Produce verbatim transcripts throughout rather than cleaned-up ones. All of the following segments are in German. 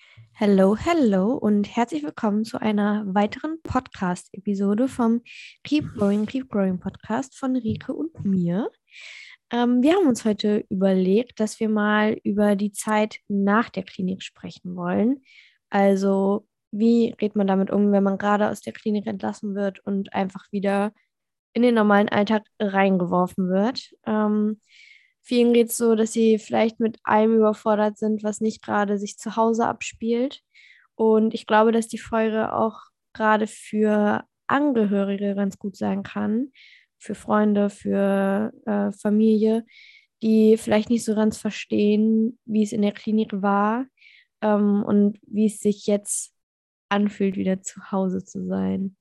Hello, hello und herzlich willkommen zu einer weiteren Podcast-Episode vom Keep Growing, Keep Growing Podcast von Rike und mir. Ähm, wir haben uns heute überlegt, dass wir mal über die Zeit nach der Klinik sprechen wollen. Also, wie geht man damit um, wenn man gerade aus der Klinik entlassen wird und einfach wieder in den normalen Alltag reingeworfen wird? Ähm, Vielen geht es so, dass sie vielleicht mit allem überfordert sind, was nicht gerade sich zu Hause abspielt. Und ich glaube, dass die Folge auch gerade für Angehörige ganz gut sein kann, für Freunde, für äh, Familie, die vielleicht nicht so ganz verstehen, wie es in der Klinik war, ähm, und wie es sich jetzt anfühlt, wieder zu Hause zu sein.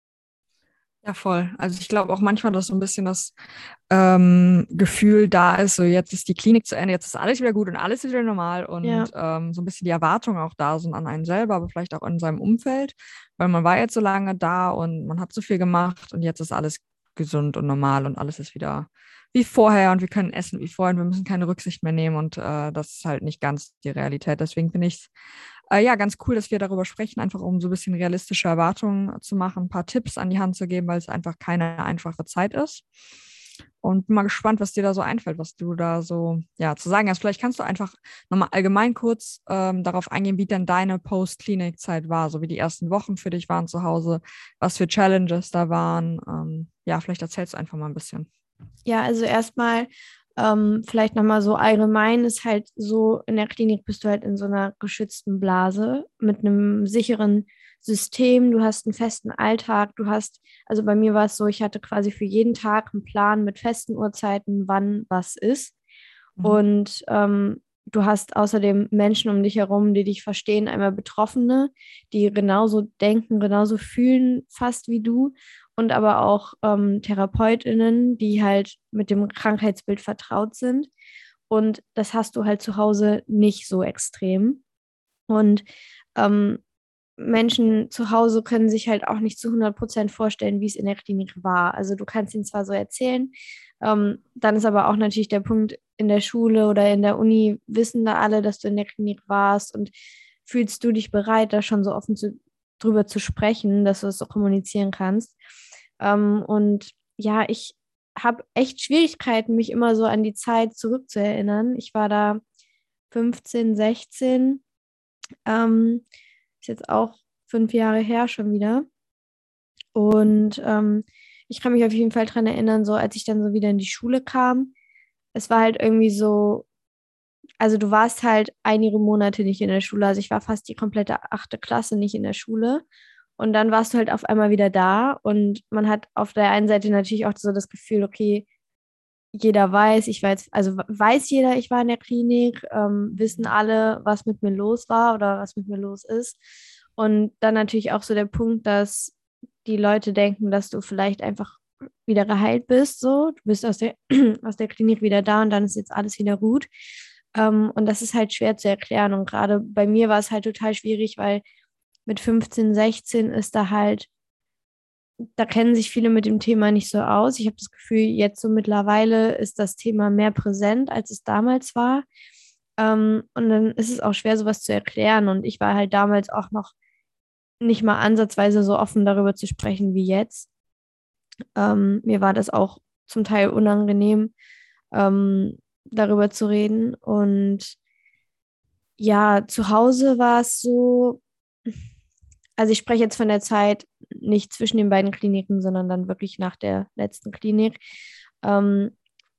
Ja, voll. Also ich glaube auch manchmal, dass so ein bisschen das ähm, Gefühl da ist, so jetzt ist die Klinik zu Ende, jetzt ist alles wieder gut und alles ist wieder normal Ja. und ähm, so ein bisschen die Erwartungen auch da sind an einen selber, aber vielleicht auch in seinem Umfeld, weil man war jetzt so lange da und man hat so viel gemacht und jetzt ist alles gesund und normal und alles ist wieder wie vorher und wir können essen wie vorher und wir müssen keine Rücksicht mehr nehmen und äh, das ist halt nicht ganz die Realität. Deswegen finde ich es äh, ja, ganz cool, dass wir darüber sprechen, einfach um so ein bisschen realistische Erwartungen zu machen, ein paar Tipps an die Hand zu geben, weil es einfach keine einfache Zeit ist. Und bin mal gespannt, was dir da so einfällt, was du da so ja, zu sagen hast. Vielleicht kannst du einfach nochmal allgemein kurz ähm, darauf eingehen, wie denn deine Post-Klinik-Zeit war, so wie die ersten Wochen für dich waren zu Hause, was für Challenges da waren. Ähm, ja, vielleicht erzählst du einfach mal ein bisschen. Ja, also erstmal ähm, vielleicht nochmal so allgemein ist halt so, in der Klinik bist du halt in so einer geschützten Blase mit einem sicheren System. Du hast einen festen Alltag. Du hast, also bei mir war es so, ich hatte quasi für jeden Tag einen Plan mit festen Uhrzeiten, wann was ist. Mhm. Und ähm, du hast außerdem Menschen um dich herum, die dich verstehen, einmal Betroffene, die genauso denken, genauso fühlen, fast wie du, und aber auch ähm, TherapeutInnen, die halt mit dem Krankheitsbild vertraut sind. Und das hast du halt zu Hause nicht so extrem. Und ähm, Menschen zu Hause können sich halt auch nicht zu hundert Prozent vorstellen, wie es in der Klinik war. Also du kannst ihnen zwar so erzählen, ähm, dann ist aber auch natürlich der Punkt, in der Schule oder in der Uni wissen da alle, dass du in der Klinik warst, und fühlst du dich bereit, da schon so offen zu, drüber zu sprechen, dass du das so kommunizieren kannst. Ähm, und ja, ich habe echt Schwierigkeiten, mich immer so an die Zeit zurückzuerinnern. Ich war da fünfzehn, sechzehn, ähm, ist jetzt auch fünf Jahre her schon wieder. Und ähm, ich kann mich auf jeden Fall dran erinnern, so als ich dann so wieder in die Schule kam, es war halt irgendwie so, also du warst halt einige Monate nicht in der Schule. Also ich war fast die komplette achte Klasse nicht in der Schule. Und dann warst du halt auf einmal wieder da. Und man hat auf der einen Seite natürlich auch so das Gefühl, okay, jeder weiß, ich war jetzt, also weiß jeder, ich war in der Klinik, ähm, wissen alle, was mit mir los war oder was mit mir los ist. Und dann natürlich auch so der Punkt, dass die Leute denken, dass du vielleicht einfach wieder geheilt bist, so. Du bist aus der, aus der Klinik wieder da und dann ist jetzt alles wieder gut. Ähm, und das ist halt schwer zu erklären. Und gerade bei mir war es halt total schwierig, weil mit fünfzehn, sechzehn ist da halt, da kennen sich viele mit dem Thema nicht so aus. Ich habe das Gefühl, jetzt so mittlerweile ist das Thema mehr präsent, als es damals war. Ähm, und dann ist es auch schwer, sowas zu erklären. Und ich war halt damals auch noch nicht mal ansatzweise so offen darüber zu sprechen wie jetzt. Ähm, mir war das auch zum Teil unangenehm, ähm, darüber zu reden. Und ja, zu Hause war es so, also ich spreche jetzt von der Zeit nicht zwischen den beiden Kliniken, sondern dann wirklich nach der letzten Klinik. Ähm,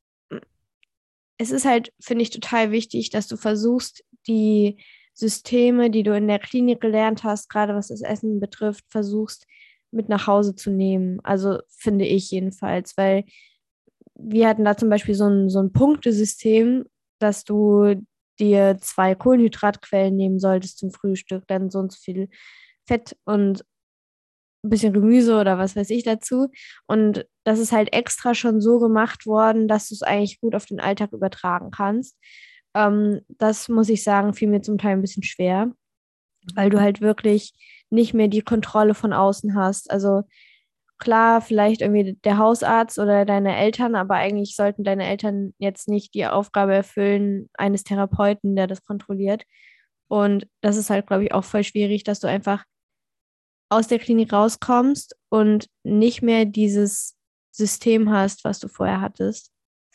Es ist halt, finde ich, total wichtig, dass du versuchst, die Systeme, die du in der Klinik gelernt hast, gerade was das Essen betrifft, versuchst mit nach Hause zu nehmen. Also finde ich jedenfalls, weil wir hatten da zum Beispiel so ein, so ein Punktesystem, dass du dir zwei Kohlenhydratquellen nehmen solltest zum Frühstück, dann so und so viel Fett und ein bisschen Gemüse oder was weiß ich dazu. Und das ist halt extra schon so gemacht worden, dass du es eigentlich gut auf den Alltag übertragen kannst. Ähm, das muss ich sagen, fiel mir zum Teil ein bisschen schwer, weil du halt wirklich nicht mehr die Kontrolle von außen hast. Also klar, vielleicht irgendwie der Hausarzt oder deine Eltern, aber eigentlich sollten deine Eltern jetzt nicht die Aufgabe erfüllen eines Therapeuten, der das kontrolliert. Und das ist halt, glaube ich, auch voll schwierig, dass du einfach aus der Klinik rauskommst und nicht mehr dieses System hast, was du vorher hattest.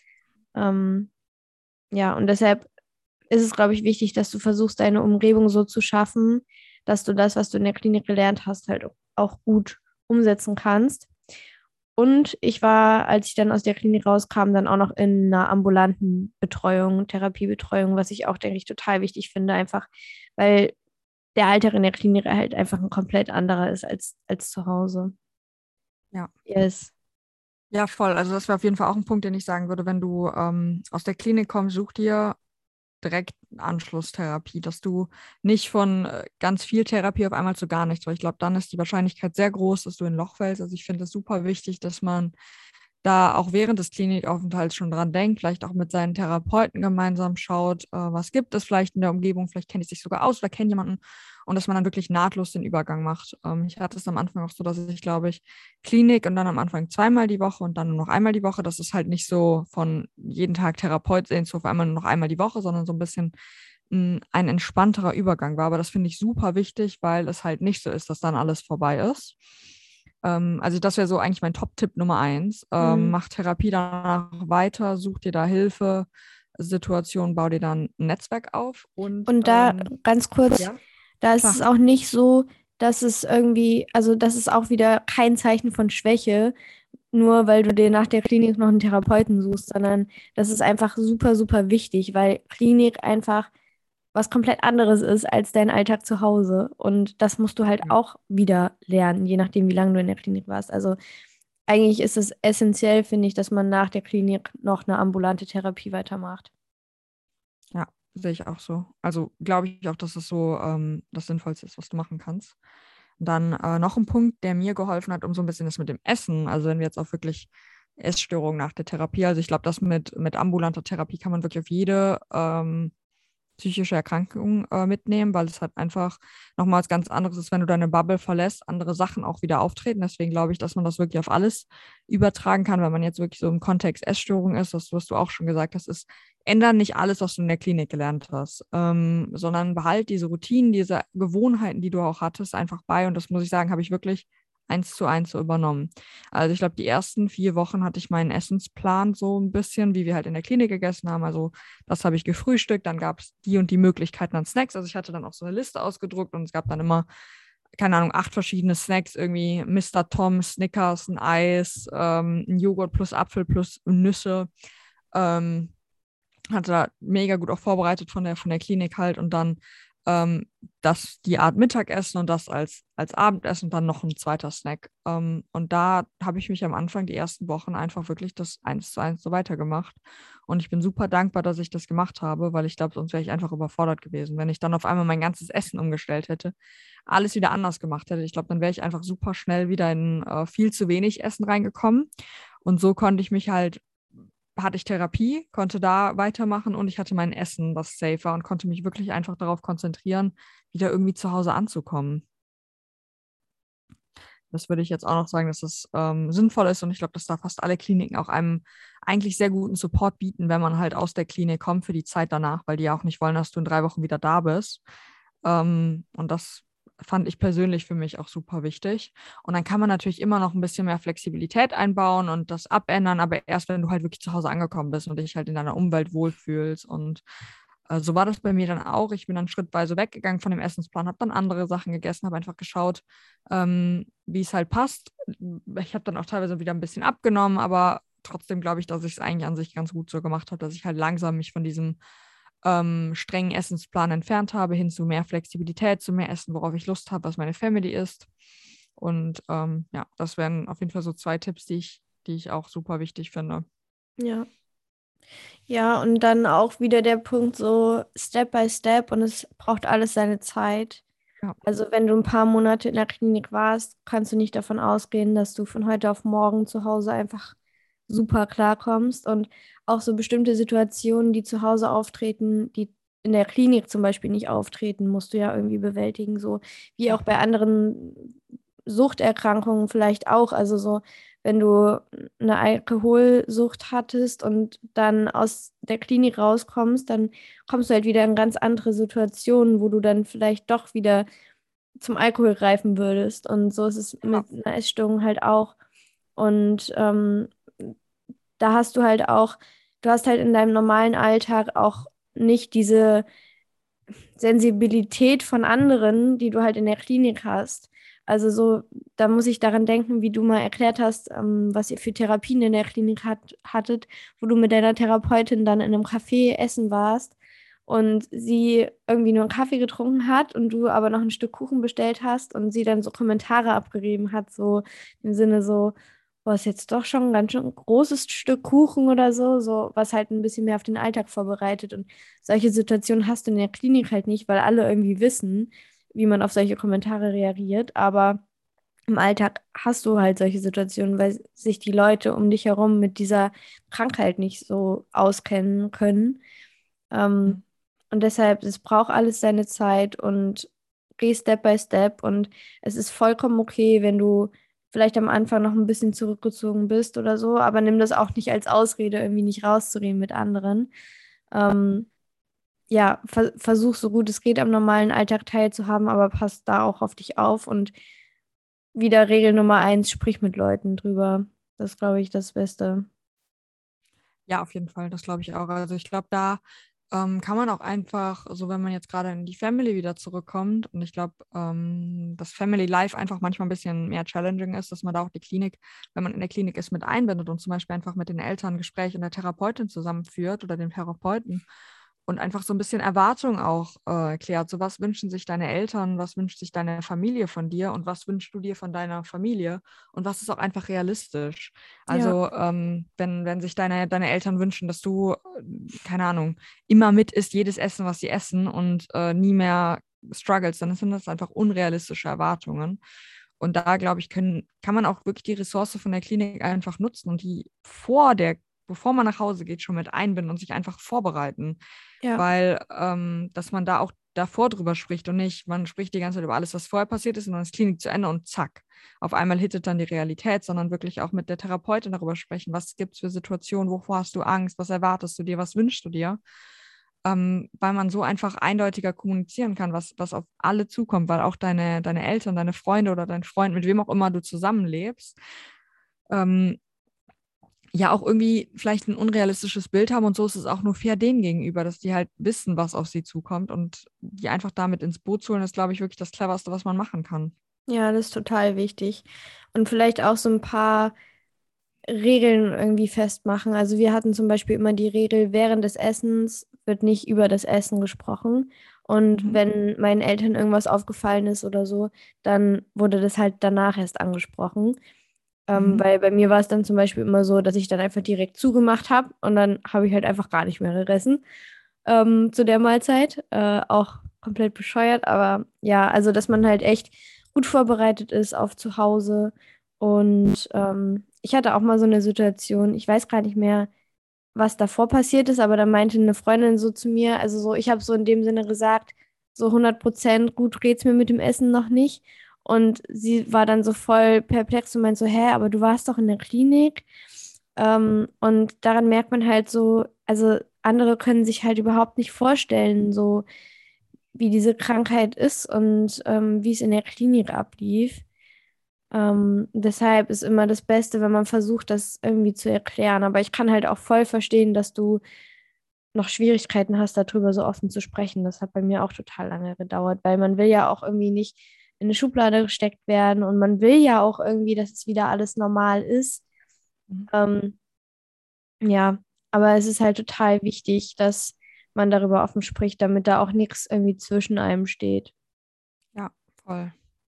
Ähm, ja, und deshalb ist es, glaube ich, wichtig, dass du versuchst, deine Umgebung so zu schaffen, dass du das, was du in der Klinik gelernt hast, halt auch gut umsetzen kannst. Und ich war, als ich dann aus der Klinik rauskam, dann auch noch in einer ambulanten Betreuung, Therapiebetreuung, was ich auch, denke ich, total wichtig finde, einfach weil der Alltag in der Klinik halt einfach ein komplett anderer ist als, als zu Hause. Ja. Yes. Ja, voll. Also das wäre auf jeden Fall auch ein Punkt, den ich sagen würde, wenn du ähm, aus der Klinik kommst, such dir direkt Anschlusstherapie, dass du nicht von äh, ganz viel Therapie auf einmal zu gar nichts, weil ich glaube, dann ist die Wahrscheinlichkeit sehr groß, dass du in ein Loch fällst. Also ich finde es super wichtig, dass man da auch während des Klinikaufenthalts schon dran denkt, vielleicht auch mit seinen Therapeuten gemeinsam schaut, äh, was gibt es vielleicht in der Umgebung, vielleicht kennt die sich sogar aus oder kennt jemanden und dass man dann wirklich nahtlos den Übergang macht. Ähm, ich hatte es am Anfang auch so, dass ich, glaube ich, Klinik und dann am Anfang zweimal die Woche und dann nur noch einmal die Woche. Das ist halt nicht so von jeden Tag Therapeut sehen zu auf einmal nur noch einmal die Woche, sondern so ein bisschen mh, ein entspannterer Übergang war. Aber das finde ich super wichtig, weil es halt nicht so ist, dass dann alles vorbei ist. Ähm, also das wäre so eigentlich mein Top-Tipp Nummer eins. Ähm, Mhm. mach Therapie danach weiter, such dir da Hilfe, Situation, bau dir dann ein Netzwerk auf und Und da ähm, ganz kurz, ja, da ist klar. es auch nicht so, dass es irgendwie, also das ist auch wieder kein Zeichen von Schwäche, nur weil du dir nach der Klinik noch einen Therapeuten suchst, sondern das ist einfach super, super wichtig, weil Klinik einfach was komplett anderes ist als dein Alltag zu Hause. Und das musst du halt Ja. auch wieder lernen, je nachdem, wie lange du in der Klinik warst. Also eigentlich ist es essentiell, finde ich, dass man nach der Klinik noch eine ambulante Therapie weitermacht. Ja, sehe ich auch so. Also glaube ich auch, dass es so ähm, das Sinnvollste ist, was du machen kannst. Dann äh, noch ein Punkt, der mir geholfen hat, um so ein bisschen das mit dem Essen. Also wenn wir jetzt auch wirklich Essstörungen nach der Therapie, also ich glaube, das mit, mit ambulanter Therapie kann man wirklich auf jede ähm, psychische Erkrankung äh, mitnehmen, weil es halt einfach nochmal was ganz anderes ist, wenn du deine Bubble verlässt, andere Sachen auch wieder auftreten. Deswegen glaube ich, dass man das wirklich auf alles übertragen kann, wenn man jetzt wirklich so im Kontext Essstörung ist, das, was du auch schon gesagt hast, ist, ändern nicht alles, was du in der Klinik gelernt hast, ähm, sondern behalt diese Routinen, diese Gewohnheiten, die du auch hattest, einfach bei. Und das muss ich sagen, habe ich wirklich eins zu eins so übernommen. Also ich glaube, die ersten vier Wochen hatte ich meinen Essensplan so ein bisschen, wie wir halt in der Klinik gegessen haben. Also das habe ich gefrühstückt, dann gab es die und die Möglichkeiten an Snacks. Also ich hatte dann auch so eine Liste ausgedruckt und es gab dann immer, keine Ahnung, acht verschiedene Snacks, irgendwie Mister Tom, Snickers, ein Eis, ähm, ein Joghurt plus Apfel plus Nüsse. Ähm, hatte da mega gut auch vorbereitet von der, von der Klinik halt und dann ähm, das, die Art Mittagessen und das als, als Abendessen und dann noch ein zweiter Snack. Ähm, und da habe ich mich am Anfang die ersten Wochen einfach wirklich das eins zu eins so weitergemacht. Und ich bin super dankbar, dass ich das gemacht habe, weil ich glaube, sonst wäre ich einfach überfordert gewesen. Wenn ich dann auf einmal mein ganzes Essen umgestellt hätte, alles wieder anders gemacht hätte. Ich glaube, dann wäre ich einfach super schnell wieder in äh, viel zu wenig Essen reingekommen. Und so konnte ich mich halt hatte ich Therapie, konnte da weitermachen und ich hatte mein Essen, was safe war und konnte mich wirklich einfach darauf konzentrieren, wieder irgendwie zu Hause anzukommen. Das würde ich jetzt auch noch sagen, dass das ähm, sinnvoll ist und ich glaube, dass da fast alle Kliniken auch einem eigentlich sehr guten Support bieten, wenn man halt aus der Klinik kommt für die Zeit danach, weil die ja auch nicht wollen, dass du in drei Wochen wieder da bist. Ähm, und das fand ich persönlich für mich auch super wichtig. Und dann kann man natürlich immer noch ein bisschen mehr Flexibilität einbauen und das abändern, aber erst wenn du halt wirklich zu Hause angekommen bist und dich halt in deiner Umwelt wohlfühlst. Und äh, so war das bei mir dann auch. Ich bin dann schrittweise weggegangen von dem Essensplan, habe dann andere Sachen gegessen, habe einfach geschaut, ähm, wie es halt passt. Ich habe dann auch teilweise wieder ein bisschen abgenommen, aber trotzdem glaube ich, dass ich es eigentlich an sich ganz gut so gemacht habe, dass ich halt langsam mich von diesem ähm, strengen Essensplan entfernt habe, hin zu mehr Flexibilität, zu mehr Essen, worauf ich Lust habe, was meine Family isst. Und ähm, ja, das wären auf jeden Fall so zwei Tipps, die ich, die ich auch super wichtig finde. Ja. Ja, und dann auch wieder der Punkt so Step by Step und es braucht alles seine Zeit. Ja, Also wenn du ein paar Monate in der Klinik warst, kannst du nicht davon ausgehen, dass du von heute auf morgen zu Hause einfach super klarkommst. Und auch so bestimmte Situationen, die zu Hause auftreten, die in der Klinik zum Beispiel nicht auftreten, musst du ja irgendwie bewältigen. So wie ja, auch bei anderen Suchterkrankungen vielleicht auch. Also so, wenn du eine Alkoholsucht hattest und dann aus der Klinik rauskommst, dann kommst du halt wieder in ganz andere Situationen, wo du dann vielleicht doch wieder zum Alkohol greifen würdest. Und so ist es Ja. mit einer Essstörung halt auch. Und ähm, da hast du halt auch, du hast halt in deinem normalen Alltag auch nicht diese Sensibilität von anderen, die du halt in der Klinik hast. Also so, da muss ich daran denken, wie du mal erklärt hast, ähm, was ihr für Therapien in der Klinik hat, hattet, wo du mit deiner Therapeutin dann in einem Café essen warst und sie irgendwie nur einen Kaffee getrunken hat und du aber noch ein Stück Kuchen bestellt hast und sie dann so Kommentare abgegeben hat, so im Sinne so, boah, ist jetzt doch schon ein ganz schön großes Stück Kuchen oder so, so, was halt ein bisschen mehr auf den Alltag vorbereitet. Und solche Situationen hast du in der Klinik halt nicht, weil alle irgendwie wissen, wie man auf solche Kommentare reagiert. Aber im Alltag hast du halt solche Situationen, weil sich die Leute um dich herum mit dieser Krankheit nicht so auskennen können. Ähm, Mhm. und deshalb, es braucht alles seine Zeit und geh Step by Step. Und es ist vollkommen okay, wenn du vielleicht am Anfang noch ein bisschen zurückgezogen bist oder so, aber nimm das auch nicht als Ausrede, irgendwie nicht rauszureden mit anderen. Ähm, ja, ver versuch so gut es geht am normalen Alltag teilzuhaben, aber pass da auch auf dich auf und wieder Regel Nummer eins, sprich mit Leuten drüber. Das ist, glaube ich, das Beste. Ja, auf jeden Fall, das glaube ich auch. Also ich glaube, da ähm, kann man auch einfach, so wenn man jetzt gerade in die Family wieder zurückkommt, und ich glaube, ähm, dass Family Life einfach manchmal ein bisschen mehr challenging ist, dass man da auch die Klinik, wenn man in der Klinik ist, mit einbindet und zum Beispiel einfach mit den Eltern ein Gespräch und der Therapeutin zusammenführt oder dem Therapeuten und einfach so ein bisschen Erwartung auch äh, erklärt. So, was wünschen sich deine Eltern, was wünscht sich deine Familie von dir und was wünschst du dir von deiner Familie und was ist auch einfach realistisch. Ja, Also ähm, wenn, wenn sich deine, deine Eltern wünschen, dass du, äh, keine Ahnung, immer mit isst, jedes Essen, was sie essen und äh, nie mehr struggles, dann sind das einfach unrealistische Erwartungen. Und da, glaube ich, können, kann man auch wirklich die Ressource von der Klinik einfach nutzen und die vor der, bevor man nach Hause geht, schon mit einbinden und sich einfach vorbereiten. ja, Weil, ähm, dass man da auch davor drüber spricht und nicht, man spricht die ganze Zeit über alles, was vorher passiert ist und dann ist Klinik zu Ende und zack, auf einmal hittet dann die Realität, sondern wirklich auch mit der Therapeutin darüber sprechen, was gibt es für Situationen, wovor hast du Angst, was erwartest du dir, was wünschst du dir, ähm, weil man so einfach eindeutiger kommunizieren kann, was, was auf alle zukommt, weil auch deine, deine Eltern, deine Freunde oder dein Freund, mit wem auch immer du zusammenlebst, ähm, ja auch irgendwie vielleicht ein unrealistisches Bild haben und so ist es auch nur fair denen gegenüber, dass die halt wissen, was auf sie zukommt und die einfach damit ins Boot zu holen, ist, glaube ich, wirklich das Cleverste, was man machen kann. ja, das ist total wichtig. Und vielleicht auch so ein paar Regeln irgendwie festmachen. Also wir hatten zum Beispiel immer die Regel, während des Essens wird nicht über das Essen gesprochen. Und Mhm. wenn meinen Eltern irgendwas aufgefallen ist oder so, dann wurde das halt danach erst angesprochen. Ähm, Mhm. weil bei mir war es dann zum Beispiel immer so, dass ich dann einfach direkt zugemacht habe und dann habe ich halt einfach gar nicht mehr gegessen ähm, zu der Mahlzeit. Äh, auch komplett bescheuert, aber ja, also dass man halt echt gut vorbereitet ist auf zu Hause. Und ähm, ich hatte auch mal so eine Situation, ich weiß gar nicht mehr, was davor passiert ist, aber da meinte eine Freundin so zu mir, also so, ich habe so in dem Sinne gesagt, so hundert Prozent gut geht's mir mit dem Essen noch nicht. Und sie war dann so voll perplex und meint so, hä, aber du warst doch in der Klinik. Ähm, und daran merkt man halt so, also andere können sich halt überhaupt nicht vorstellen, so wie diese Krankheit ist und ähm, wie es in der Klinik ablief. Ähm, deshalb ist immer das Beste, wenn man versucht, das irgendwie zu erklären. Aber ich kann halt auch voll verstehen, dass du noch Schwierigkeiten hast, darüber so offen zu sprechen. Das hat bei mir auch total lange gedauert, weil man will ja auch irgendwie nicht in eine Schublade gesteckt werden und man will ja auch irgendwie, dass es wieder alles normal ist. Mhm. Ähm, ja, aber es ist halt total wichtig, dass man darüber offen spricht, damit da auch nichts irgendwie zwischen einem steht. Ja, voll.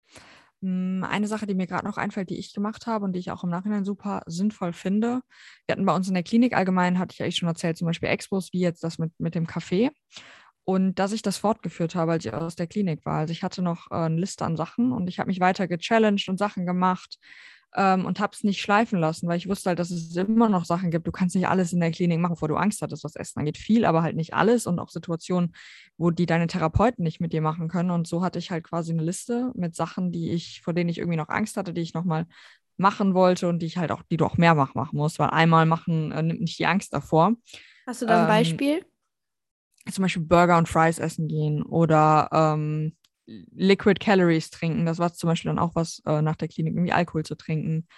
Mm, Eine Sache, die mir gerade noch einfällt, die ich gemacht habe und die ich auch im Nachhinein super sinnvoll finde. Wir hatten bei uns in der Klinik allgemein, hatte ich eigentlich schon erzählt, zum Beispiel Expos, wie jetzt das mit, mit dem Kaffee. Und dass ich das fortgeführt habe, als ich aus der Klinik war. Also ich hatte noch äh, eine Liste an Sachen und ich habe mich weiter gechallenged und Sachen gemacht ähm, und habe es nicht schleifen lassen, weil ich wusste halt, dass es immer noch Sachen gibt. Du kannst nicht alles in der Klinik machen, bevor du Angst hattest, was Essen angeht. Viel, aber halt nicht alles und auch Situationen, wo die deine Therapeuten nicht mit dir machen können. Und so hatte ich halt quasi eine Liste mit Sachen, die ich, vor denen ich irgendwie noch Angst hatte, die ich nochmal machen wollte und die ich halt auch, die du auch mehrfach machen musst, weil einmal machen äh, nimmt nicht die Angst davor. Hast du da ein Ähm, Beispiel? Zum Beispiel Burger und Fries essen gehen oder ähm, Liquid Calories trinken. Das war zum Beispiel dann auch was äh, nach der Klinik, irgendwie Alkohol zu trinken.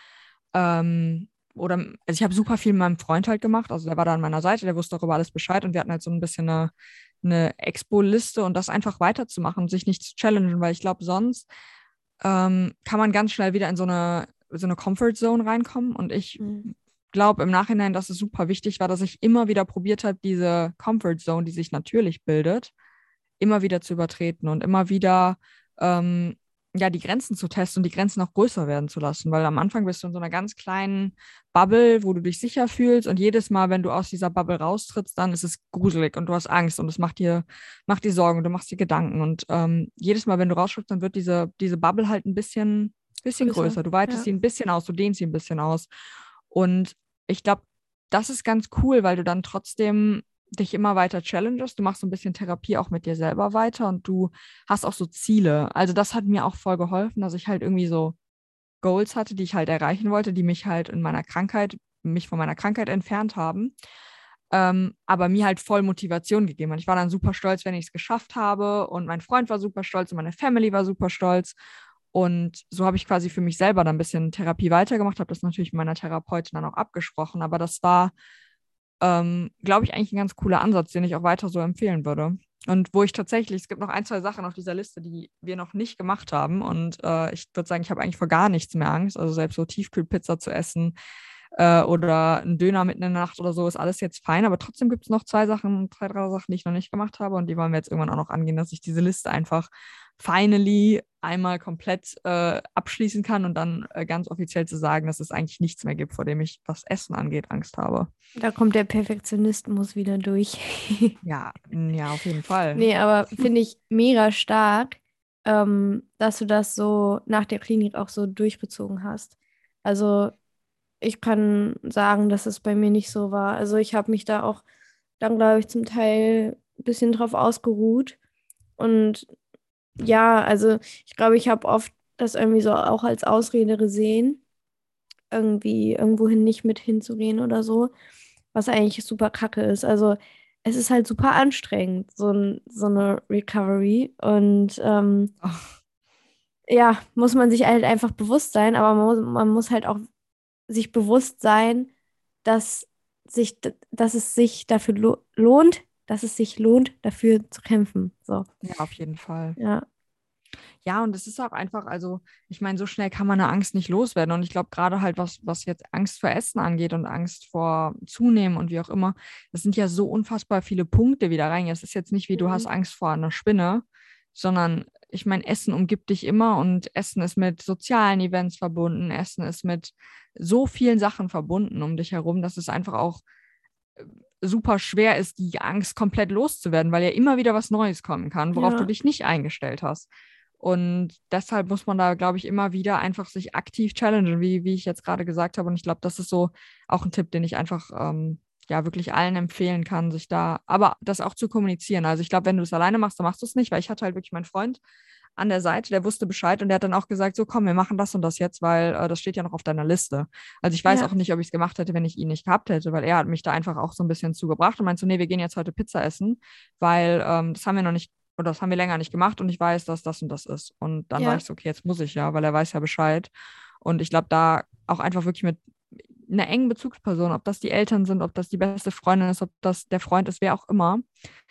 Ähm, oder, also ich habe super viel mit meinem Freund halt gemacht. Also der war da an meiner Seite, der wusste auch über alles Bescheid und wir hatten halt so ein bisschen eine, eine Expo-Liste und das einfach weiterzumachen, sich nicht zu challengen, weil ich glaube, sonst ähm, kann man ganz schnell wieder in so eine, so eine Comfort Zone reinkommen. Und ich Mhm. glaube im Nachhinein, dass es super wichtig war, dass ich immer wieder probiert habe, diese Comfort Zone, die sich natürlich bildet, immer wieder zu übertreten und immer wieder ähm, ja, die Grenzen zu testen und die Grenzen auch größer werden zu lassen. Weil am Anfang bist du in so einer ganz kleinen Bubble, wo du dich sicher fühlst und jedes Mal, wenn du aus dieser Bubble raustrittst, dann ist es gruselig und du hast Angst und es macht dir, macht dir Sorgen und du machst dir Gedanken. Und ähm, jedes Mal, wenn du rausschrittst, dann wird diese, diese Bubble halt ein bisschen, bisschen Größer. größer. Du weitest Ja. sie ein bisschen aus, du dehnst sie ein bisschen aus. Und ich glaube, das ist ganz cool, weil du dann trotzdem dich immer weiter challenges. Du machst so ein bisschen Therapie auch mit dir selber weiter und du hast auch so Ziele. Also das hat mir auch voll geholfen, dass ich halt irgendwie so Goals hatte, die ich halt erreichen wollte, die mich halt in meiner Krankheit, mich von meiner Krankheit entfernt haben. Ähm, aber mir halt voll Motivation gegeben haben. Ich war dann super stolz, wenn ich es geschafft habe und mein Freund war super stolz und meine Family war super stolz. Und so habe ich quasi für mich selber dann ein bisschen Therapie weitergemacht, habe das natürlich mit meiner Therapeutin dann auch abgesprochen. Aber das war, ähm, glaube ich, eigentlich ein ganz cooler Ansatz, den ich auch weiter so empfehlen würde. Und wo ich tatsächlich, es gibt noch ein, zwei Sachen auf dieser Liste, die wir noch nicht gemacht haben. Und äh, ich würde sagen, ich habe eigentlich vor gar nichts mehr Angst. Also selbst so Tiefkühlpizza zu essen äh, oder ein Döner mitten in der Nacht oder so ist alles jetzt fein. Aber trotzdem gibt es noch zwei Sachen, zwei, drei Sachen, die ich noch nicht gemacht habe. Und die wollen wir jetzt irgendwann auch noch angehen, dass ich diese Liste einfach finally einmal komplett äh, abschließen kann und dann äh, ganz offiziell zu sagen, dass es eigentlich nichts mehr gibt, vor dem ich, was Essen angeht, Angst habe. Da kommt der Perfektionismus wieder durch. Ja, n- ja, auf jeden Fall. Nee, aber finde ich mega stark, ähm, dass du das so nach der Klinik auch so durchgezogen hast. Also ich kann sagen, dass es bei mir nicht so war. Also ich habe mich da auch dann, glaube ich, zum Teil ein bisschen drauf ausgeruht. Und ja, also ich glaube, ich habe oft das irgendwie so auch als Ausrede gesehen, irgendwie irgendwohin nicht mit hinzugehen oder so, was eigentlich super kacke ist. Also es ist halt super anstrengend, so, ein, so eine Recovery. Und ähm, Ach, ja, muss man sich halt einfach bewusst sein, aber man muss, man muss halt auch sich bewusst sein, dass sich, dass es sich dafür lo lohnt, dass es sich lohnt, dafür zu kämpfen. So, ja, auf jeden Fall. ja. Ja, und es ist auch einfach, also ich meine, so schnell kann man eine Angst nicht loswerden. Und ich glaube, gerade halt, was, was jetzt Angst vor Essen angeht und Angst vor Zunehmen und wie auch immer, das sind ja so unfassbar viele Punkte wieder rein. Es ist jetzt nicht wie du hast Mhm. Angst vor einer Spinne, sondern ich meine, Essen umgibt dich immer und Essen ist mit sozialen Events verbunden. Essen ist mit so vielen Sachen verbunden um dich herum, dass es einfach auch äh, super schwer ist, die Angst komplett loszuwerden, weil ja immer wieder was Neues kommen kann, worauf du Ja. dich nicht eingestellt hast. Und deshalb muss man da, glaube ich, immer wieder einfach sich aktiv challengen, wie, wie ich jetzt gerade gesagt habe. Und ich glaube, das ist so auch ein Tipp, den ich einfach ähm, ja wirklich allen empfehlen kann, sich da, aber das auch zu kommunizieren. Also ich glaube, wenn du es alleine machst, dann machst du es nicht, weil ich hatte halt wirklich meinen Freund an der Seite, der wusste Bescheid und der hat dann auch gesagt, so komm, wir machen das und das jetzt, weil äh, das steht ja noch auf deiner Liste. Also ich weiß Ja. auch nicht, ob ich es gemacht hätte, wenn ich ihn nicht gehabt hätte, weil er hat mich da einfach auch so ein bisschen zugebracht und meinte so, nee, wir gehen jetzt heute Pizza essen, weil ähm, das haben wir noch nicht, oder das haben wir länger nicht gemacht und ich weiß, dass das und das ist. Und dann war Ja. ich so, okay, jetzt muss ich ja, weil er weiß ja Bescheid. Und ich glaube, da auch einfach wirklich mit einer engen Bezugsperson, ob das die Eltern sind, ob das die beste Freundin ist, ob das der Freund ist, wer auch immer,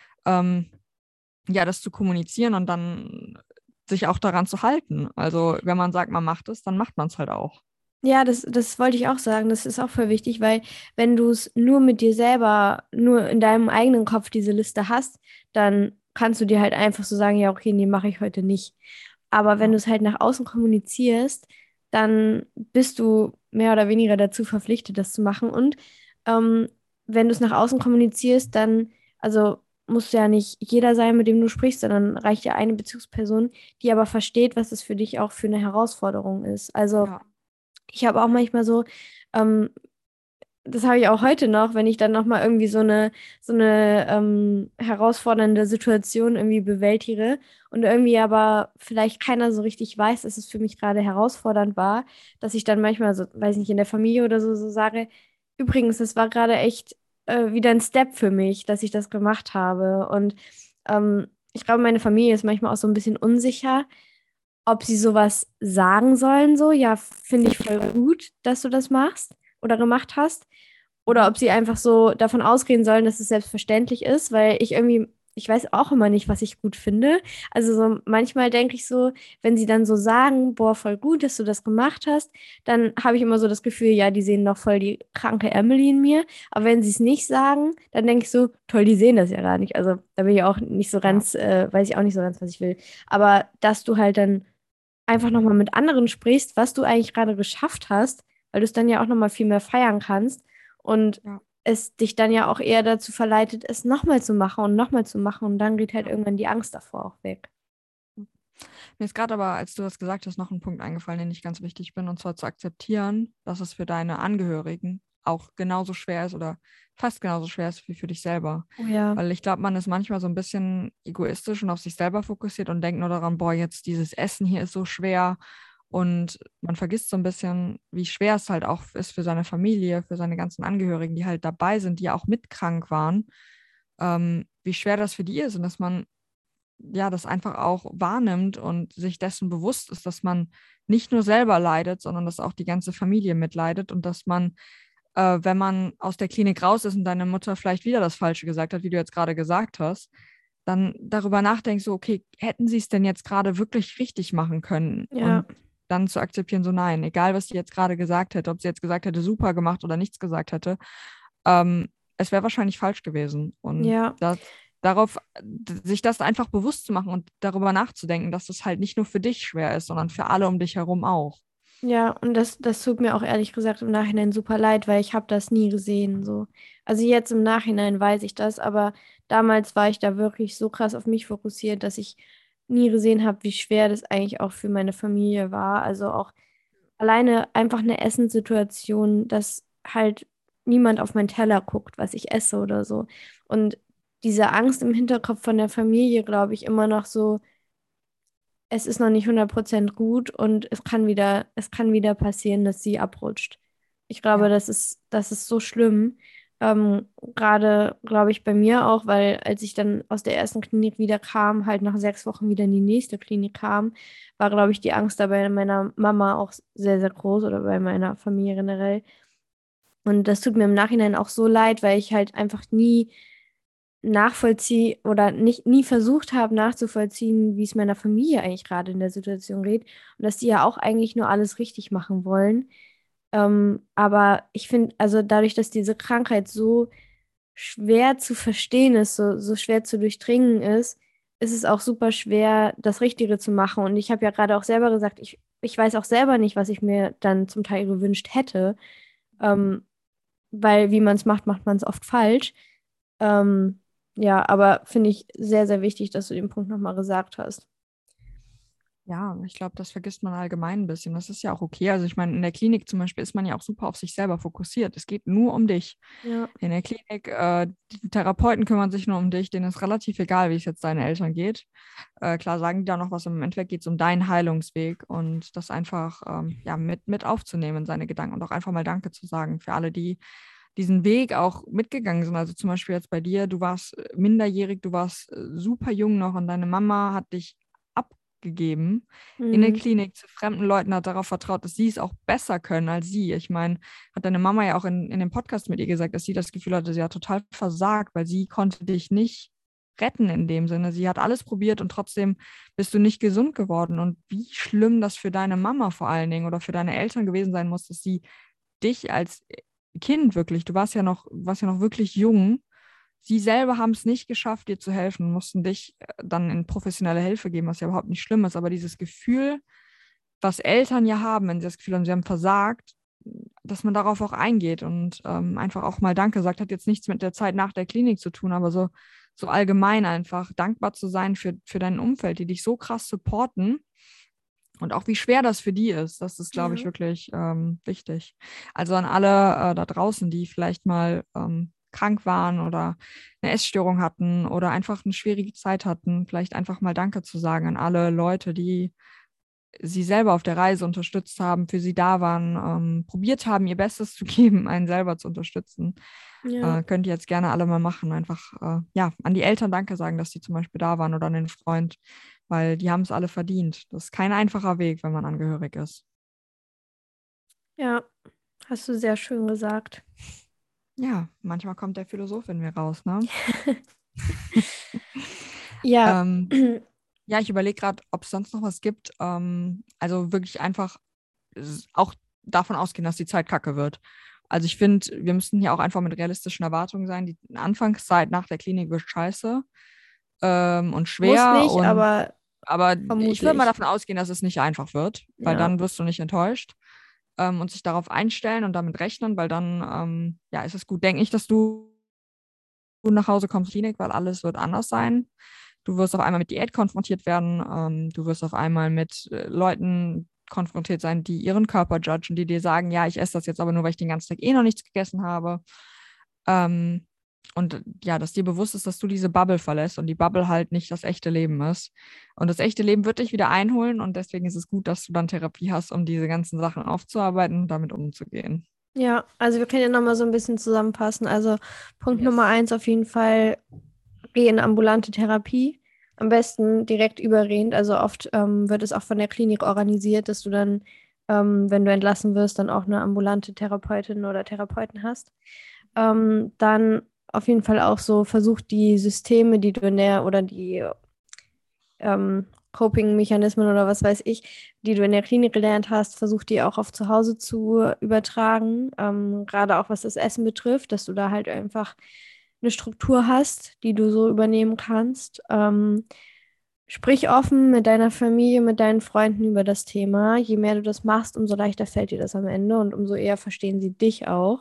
ähm, ja, das zu kommunizieren und dann sich auch daran zu halten. Also, wenn man sagt, man macht es, dann macht man es halt auch. Ja, das, das wollte ich auch sagen. Das ist auch voll wichtig, weil wenn du es nur mit dir selber, nur in deinem eigenen Kopf diese Liste hast, dann kannst du dir halt einfach so sagen, ja, okay, nee, mache ich heute nicht. Aber wenn Ja, du es halt nach außen kommunizierst, dann bist du mehr oder weniger dazu verpflichtet, das zu machen. Und ähm, wenn du es nach außen kommunizierst, dann, also muss ja nicht jeder sein, mit dem du sprichst, sondern reicht ja eine Bezugsperson, die aber versteht, was es für dich auch für eine Herausforderung ist. Also ja, ich habe auch manchmal so, ähm, das habe ich auch heute noch, wenn ich dann nochmal irgendwie so eine, so eine ähm, herausfordernde Situation irgendwie bewältige und irgendwie aber vielleicht keiner so richtig weiß, dass es für mich gerade herausfordernd war, dass ich dann manchmal so, weiß nicht, in der Familie oder so, so sage, übrigens, das war gerade echt äh, wieder ein Step für mich, dass ich das gemacht habe. Und ähm, ich glaube, meine Familie ist manchmal auch so ein bisschen unsicher, ob sie sowas sagen sollen, so, ja, finde ich voll gut, dass du das machst oder gemacht hast. Oder Mhm. ob sie einfach so davon ausgehen sollen, dass es selbstverständlich ist, weil ich irgendwie, ich weiß auch immer nicht, was ich gut finde. Also so manchmal denke ich so, wenn sie dann so sagen, boah, voll gut, dass du das gemacht hast, dann habe ich immer so das Gefühl, ja, die sehen noch voll die kranke Emily in mir. Aber wenn sie es nicht sagen, dann denke ich so, toll, die sehen das ja gar nicht. Also da bin ich auch nicht so Ja. ganz, äh, weiß ich auch nicht so ganz, was ich will. Aber dass du halt dann einfach nochmal mit anderen sprichst, was du eigentlich gerade geschafft hast, weil du es dann ja auch nochmal viel mehr feiern kannst und Ja. es dich dann ja auch eher dazu verleitet, es nochmal zu machen und nochmal zu machen und dann geht halt Ja. irgendwann die Angst davor auch weg. Mir ist gerade aber, als du das gesagt hast, noch ein Punkt eingefallen, den ich ganz wichtig bin, und zwar zu akzeptieren, dass es für deine Angehörigen auch genauso schwer ist oder fast genauso schwer ist wie für dich selber. Oh ja, Weil ich glaube, man ist manchmal so ein bisschen egoistisch und auf sich selber fokussiert und denkt nur daran, boah, jetzt dieses Essen hier ist so schwer. Und man vergisst so ein bisschen, wie schwer es halt auch ist für seine Familie, für seine ganzen Angehörigen, die halt dabei sind, die ja auch mitkrank waren, ähm, wie schwer das für die ist und dass man ja, das einfach auch wahrnimmt und sich dessen bewusst ist, dass man nicht nur selber leidet, sondern dass auch die ganze Familie mitleidet und dass man, äh, wenn man aus der Klinik raus ist und deine Mutter vielleicht wieder das Falsche gesagt hat, wie du jetzt gerade gesagt hast, dann darüber nachdenkst, so, okay, hätten sie es denn jetzt gerade wirklich richtig machen können? ja, Und dann zu akzeptieren, so nein, egal was sie jetzt gerade gesagt hätte, ob sie jetzt gesagt hätte, super gemacht oder nichts gesagt hätte, ähm, es wäre wahrscheinlich falsch gewesen. Und ja. das, darauf, d- sich das einfach bewusst zu machen und darüber nachzudenken, dass das halt nicht nur für dich schwer ist, sondern für alle um dich herum auch. Ja, und das, das tut mir auch ehrlich gesagt im Nachhinein super leid, weil ich habe das nie gesehen. So. Also jetzt im Nachhinein weiß ich das, aber damals war ich da wirklich so krass auf mich fokussiert, dass ich nie gesehen habe, wie schwer das eigentlich auch für meine Familie war. Also auch alleine einfach eine Essenssituation, dass halt niemand auf meinen Teller guckt, was ich esse oder so. Und diese Angst im Hinterkopf von der Familie, glaube ich, immer noch so, es ist noch nicht hundert Prozent gut und es kann wieder, es kann wieder passieren, dass sie abrutscht. Ich glaube, Ja. das ist, das ist so schlimm. Ähm, gerade, glaube ich, bei mir auch, weil als ich dann aus der ersten Klinik wieder kam, halt nach sechs Wochen wieder in die nächste Klinik kam, war, glaube ich, die Angst da bei meiner Mama auch sehr, sehr groß oder bei meiner Familie generell. Und das tut mir im Nachhinein auch so leid, weil ich halt einfach nie nachvollziehe oder nicht nie versucht habe nachzuvollziehen, wie es meiner Familie eigentlich gerade in der Situation geht und dass die ja auch eigentlich nur alles richtig machen wollen. Ähm, aber ich finde, also dadurch, dass diese Krankheit so schwer zu verstehen ist, so, so schwer zu durchdringen ist, ist es auch super schwer, das Richtige zu machen. Und ich habe ja gerade auch selber gesagt, ich, ich weiß auch selber nicht, was ich mir dann zum Teil gewünscht hätte, ähm, weil wie man es macht, macht man es oft falsch. Ähm, ja, aber finde ich sehr, sehr wichtig, dass du den Punkt nochmal gesagt hast. Ja, ich glaube, das vergisst man allgemein ein bisschen. Das ist ja auch okay. Also ich meine, in der Klinik zum Beispiel ist man ja auch super auf sich selber fokussiert. Es geht nur um dich. Ja, In der Klinik, äh, die Therapeuten kümmern sich nur um dich. Denen ist relativ egal, wie es jetzt deinen Eltern geht. Äh, klar sagen die da noch was, im Endeffekt geht es um deinen Heilungsweg und das einfach ähm, ja, mit, mit aufzunehmen, seine Gedanken und auch einfach mal Danke zu sagen für alle, die diesen Weg auch mitgegangen sind. Also zum Beispiel jetzt bei dir, du warst äh, minderjährig, du warst äh, super jung noch und deine Mama hat dich abgegeben in der mhm. Klinik zu fremden Leuten, hat darauf vertraut, dass sie es auch besser können als sie. Ich meine, hat deine Mama ja auch in, in dem Podcast mit ihr gesagt, dass sie das Gefühl hatte, sie hat total versagt, weil sie konnte dich nicht retten in dem Sinne. Sie hat alles probiert und trotzdem bist du nicht gesund geworden. Und wie schlimm das für deine Mama vor allen Dingen oder für deine Eltern gewesen sein muss, dass sie dich als Kind wirklich, du warst ja noch, warst ja noch wirklich jung. Sie selber haben es nicht geschafft, dir zu helfen und mussten dich äh, dann in professionelle Hilfe geben, was ja überhaupt nicht schlimm ist. Aber dieses Gefühl, was Eltern ja haben, wenn sie das Gefühl haben, sie haben versagt, dass man darauf auch eingeht und ähm, einfach auch mal Danke sagt, hat jetzt nichts mit der Zeit nach der Klinik zu tun, aber so, so allgemein einfach dankbar zu sein für, für dein Umfeld, die dich so krass supporten Und auch wie schwer das für die ist, das ist, glaube ich, Ja. wirklich ähm, wichtig. Also an alle äh, da draußen, die vielleicht mal ähm, krank waren oder eine Essstörung hatten oder einfach eine schwierige Zeit hatten, vielleicht einfach mal Danke zu sagen an alle Leute, die sie selber auf der Reise unterstützt haben, für sie da waren, ähm, probiert haben, ihr Bestes zu geben, einen selber zu unterstützen. Ja. Äh, könnt ihr jetzt gerne alle mal machen. Einfach äh, ja, an die Eltern Danke sagen, dass die zum Beispiel da waren oder an den Freund, weil die haben es alle verdient. Das ist kein einfacher Weg, wenn man angehörig ist. Ja, hast du sehr schön gesagt. Ja, manchmal kommt der Philosoph in mir raus, ne? Ja, ähm, ja, ich überlege gerade, ob es sonst noch was gibt. Ähm, also wirklich einfach s- auch davon ausgehen, dass die Zeit kacke wird. Also ich finde, wir müssen hier auch einfach mit realistischen Erwartungen sein. Die Anfangszeit nach der Klinik wird scheiße ähm, und muss schwer. nicht, Und aber aber ich würde mal vermutlich. davon ausgehen, dass es nicht einfach wird, weil Ja, dann wirst du nicht enttäuscht ähm, und sich darauf einstellen und damit rechnen, weil dann ähm, ja, ist es gut. Denk nicht, dass du nach Hause kommst, Klinik, weil alles wird anders sein. Du wirst auf einmal mit Diät konfrontiert werden. Ähm, du wirst auf einmal mit äh, Leuten konfrontiert sein, die ihren Körper judgen, die dir sagen, ja, ich esse das jetzt aber nur, weil ich den ganzen Tag eh noch nichts gegessen habe. Ähm, und ja, dass dir bewusst ist, dass du diese Bubble verlässt und die Bubble halt nicht das echte Leben ist. Und das echte Leben wird dich wieder einholen und deswegen ist es gut, dass du dann Therapie hast, um diese ganzen Sachen aufzuarbeiten und damit umzugehen. ja, also wir können ja nochmal so ein bisschen zusammenfassen. Also Punkt Nummer Yes. eins auf jeden Fall, geh in ambulante Therapie. Am besten direkt überrehend. Also oft ähm, wird es auch von der Klinik organisiert, dass du dann, ähm, wenn du entlassen wirst, dann auch eine ambulante Therapeutin oder Therapeuten hast. Ähm, dann auf jeden Fall auch so versucht, die Systeme, die du in der oder die ähm, Coping-Mechanismen oder was weiß ich, die du in der Klinik gelernt hast, versuch die auch auf zu Hause zu übertragen. Ähm, gerade auch was das Essen betrifft, dass du da halt einfach eine Struktur hast, die du so übernehmen kannst. Ähm, sprich offen mit deiner Familie, mit deinen Freunden über das Thema. Je mehr du das machst, umso leichter fällt dir das am Ende und umso eher verstehen sie dich auch.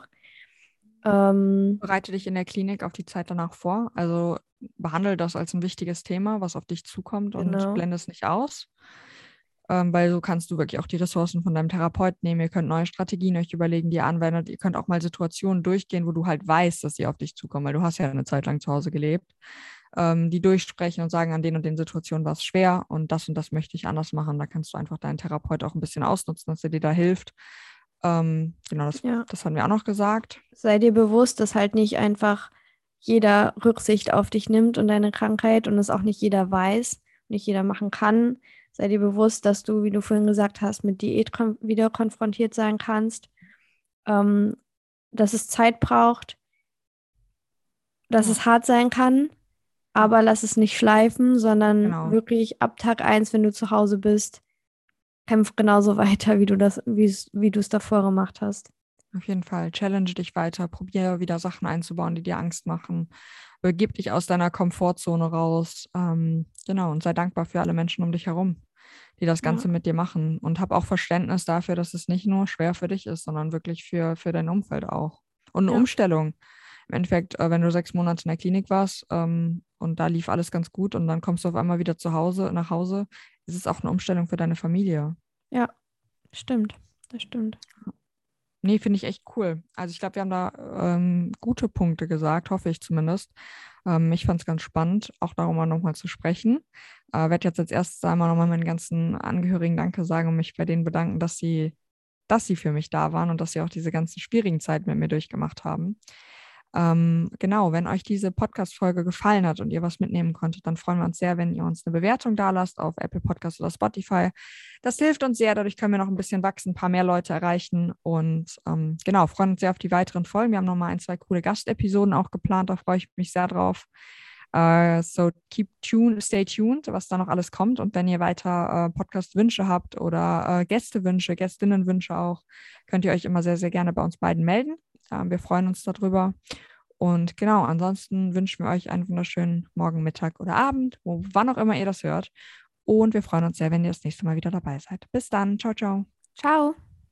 Ähm, Bereite dich in der Klinik auf die Zeit danach vor. Also behandle das als ein wichtiges Thema, was auf dich zukommt und genau. blende es nicht aus. Ähm, weil so kannst du wirklich auch die Ressourcen von deinem Therapeuten nehmen. Ihr könnt neue Strategien euch überlegen, die ihr anwendet. Ihr könnt auch mal Situationen durchgehen, wo du halt weißt, dass sie auf dich zukommen, weil du hast ja eine Zeit lang zu Hause gelebt. Ähm, die durchsprechen und sagen, an den und den Situationen war es schwer und das und das möchte ich anders machen. Da kannst du einfach deinen Therapeut auch ein bisschen ausnutzen, dass er dir da hilft. Ähm, genau, das, Ja. das haben wir auch noch gesagt. Sei dir bewusst, dass halt nicht einfach jeder Rücksicht auf dich nimmt und deine Krankheit und es auch nicht jeder weiß, nicht jeder machen kann. Sei dir bewusst, dass du, wie du vorhin gesagt hast, mit Diät kon wieder konfrontiert sein kannst, ähm, dass es Zeit braucht, dass Ja, es hart sein kann, ja. aber lass es nicht schleifen, sondern Genau, wirklich ab Tag eins, wenn du zu Hause bist, kämpf genauso weiter, wie du das, wie es, wie du es davor gemacht hast. auf jeden Fall. Challenge dich weiter, probiere wieder Sachen einzubauen, die dir Angst machen. Begib dich aus deiner Komfortzone raus. Ähm, genau, und sei dankbar für alle Menschen um dich herum, die das Ja, Ganze mit dir machen. Und hab auch Verständnis dafür, dass es nicht nur schwer für dich ist, sondern wirklich für, für dein Umfeld auch. Und eine ja, Umstellung. Im Endeffekt, äh, wenn du sechs Monate in der Klinik warst ähm, und da lief alles ganz gut und dann kommst du auf einmal wieder zu Hause, nach Hause, ist es auch eine Umstellung für deine Familie. ja, stimmt. Das stimmt. Nee, finde ich echt cool. Also ich glaube, wir haben da ähm, gute Punkte gesagt, hoffe ich zumindest. Ähm, ich fand es ganz spannend, auch darüber nochmal zu sprechen. Äh, werde jetzt als erstes einmal nochmal meinen ganzen Angehörigen Danke sagen und mich bei denen bedanken, dass sie, dass sie für mich da waren und dass sie auch diese ganzen schwierigen Zeiten mit mir durchgemacht haben. Ähm, genau, wenn euch diese Podcast-Folge gefallen hat und ihr was mitnehmen konntet, dann freuen wir uns sehr, wenn ihr uns eine Bewertung da lasst auf Apple Podcasts oder Spotify. Das hilft uns sehr, dadurch können wir noch ein bisschen wachsen, ein paar mehr Leute erreichen und ähm, genau, freuen uns sehr auf die weiteren Folgen. Wir haben noch mal ein, zwei coole Gastepisoden auch geplant, da freue ich mich sehr drauf. Uh, so keep tuned, stay tuned, was da noch alles kommt. Und wenn ihr weiter äh, Podcast-Wünsche habt oder äh, Gästewünsche, Gästinnenwünsche auch, könnt ihr euch immer sehr, sehr gerne bei uns beiden melden. Ähm, wir freuen uns darüber. Und genau, ansonsten wünschen wir euch einen wunderschönen Morgen, Mittag oder Abend, wo, wann auch immer ihr das hört. Und wir freuen uns sehr, wenn ihr das nächste Mal wieder dabei seid. Bis dann. Ciao, ciao. Ciao.